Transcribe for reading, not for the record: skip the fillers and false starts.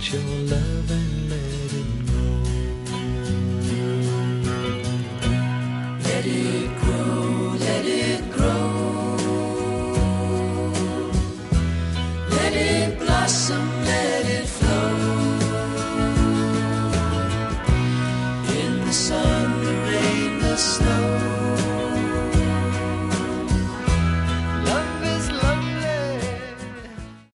your love and let it grow. Let it grow, let it grow. Let it blossom, let it flow.